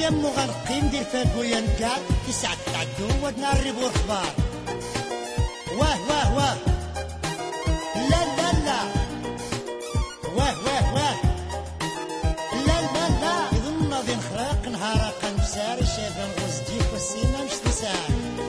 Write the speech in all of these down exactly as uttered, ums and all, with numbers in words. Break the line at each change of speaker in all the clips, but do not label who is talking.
يمو غنقيم دير فاكويا نكاد تسعة تعدو ودنا الريبو الخبار واه واه واه لا لا لا واه واه واه لا لا لا يظن ذي نخرق نهار قنبساري شافا غزديك والسينا مش تسار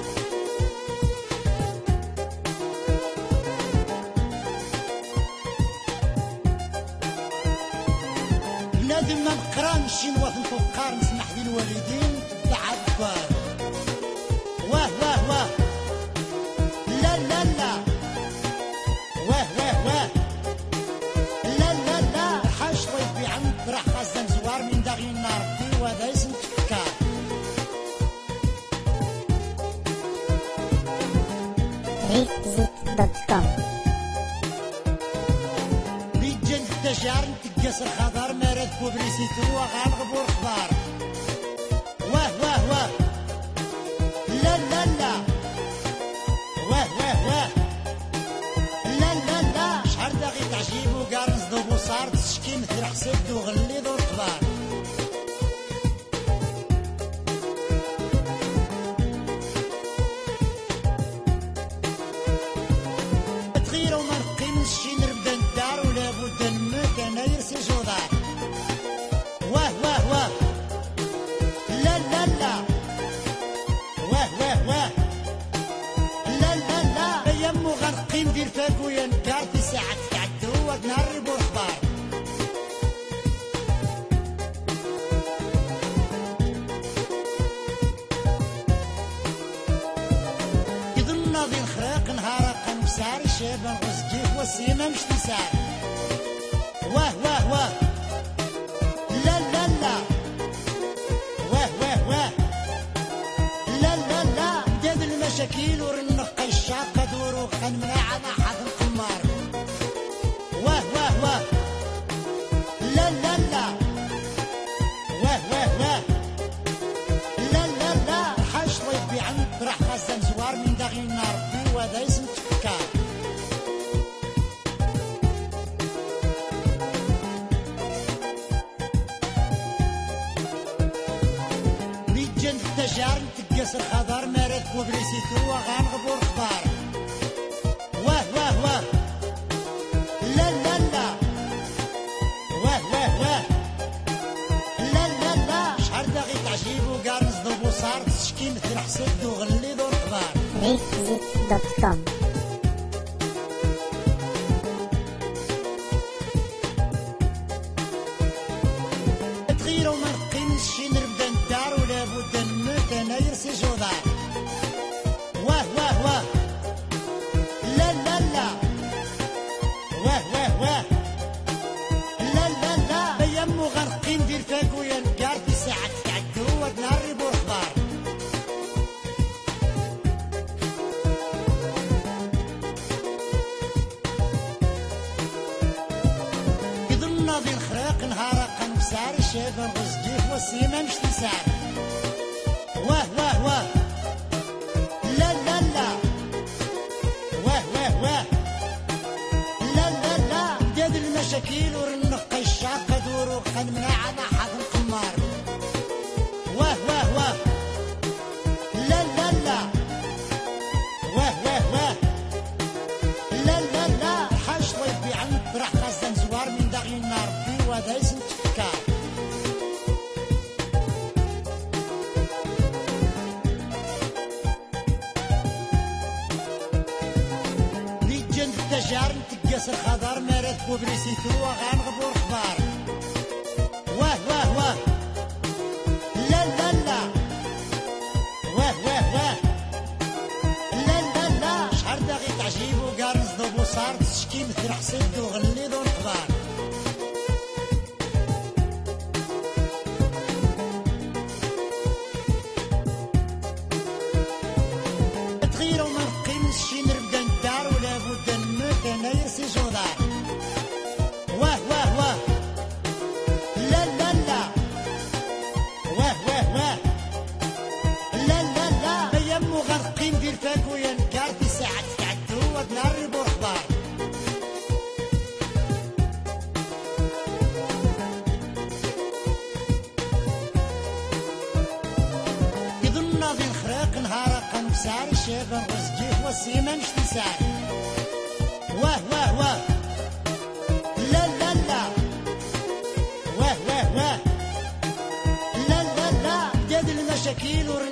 بنادم ما نقرا نمشي نواثن فوقار نسمح للوالدين بعد كبار واه واه واه لا لا لا واه واه واه لا لا لا حاج طيب بعمد راح خزن زوار من داغي النار دي وهذا اسم تفكار
ريفزيت دوت كوم
بيجن التجار نتقاس الخضار مراد كوبريسيتو وغنغبو الخضار واه واه واه لا لا لا واه واه واه لا لا لا شحال داغي تعجيب وكارنز دو بوصار تشكي مثل حسد وغلي دو الخضار تغيروا ما نقيمش شي نربدا الدار ولا بد نموت انا يرسي جودار واه واه واه لا لا لا واه واه واه لا لا لا يمو غنقيم دير فاكويا نكار في ساعة تعدو ودنا الريبو الخضار يظن ذي نخرق نهار قنبساري شابا غزديك والسينا مش تسار واه واه واه لا لا لا واه واه واه لا لا لا داد المشاكل ورنقي الشاقة دورو خن مناعة ما حد القمار واه واه واه لا لا لا واه واه واه لا لا لا الحاج طيب بعمد راح خزن زوار من داغي النار دي وهذا اسم تفكار بيجن التجار نتقاس الخضار مراد كوبريسيتو وغنغبو الخضار واه واه واه لا لا لا واه واه واه لا لا لا شحال باغي تعجيب وكارنز دو بوصار تشكي مثل حسد وغلي دو الخضار
ريفزيت دوت كوم
تغيروا ما نقيمش شي نربدا الدار ولا بد نموت انا يرسي جودار واه واه واه لا لا لا واه واه واه لا لا لا يمو غنقيم دير فاكويا نكار في ساعة تعدو ودنا الريبو الخضار يظن ذي نخرق نهار قنبساري شافا غزديك والسيما مش تسار واه واه واه لا لا لا واه واه واه لا لا لا داد المشاكل ورنقي الشاقة دورو خن مناعة ما حد القمار واه واه واه لا لا لا واه واه واه لا لا لا الحاج طيب بعمد راح خزن زوار من داغي النار دي وهذا اسم تفكار بيجن التجار نتقاس الخضار مراد كوبريسيتو وغنغبو الخضار واه واه واه لا لا لا واه واه واه لا لا لا شحال باغي تعجيب وكارنز دو بوصار تشكي مثل حسد وغلي دو الخضار تغيروا ما نقيمش شي نربدا الدار ولا بد نموت انا يرسي جودار واه واه واه لا لا لا واه واه واه لا لا لا يمو غنقيم دير فاكويا نكار في ساعة تعدو ودنا الريبو الخضار نسعر الشيب نغزجيه وسيمة مش نسعر واه واه واه لا لا لا واه واه واه لا لا لا ديال المشاكل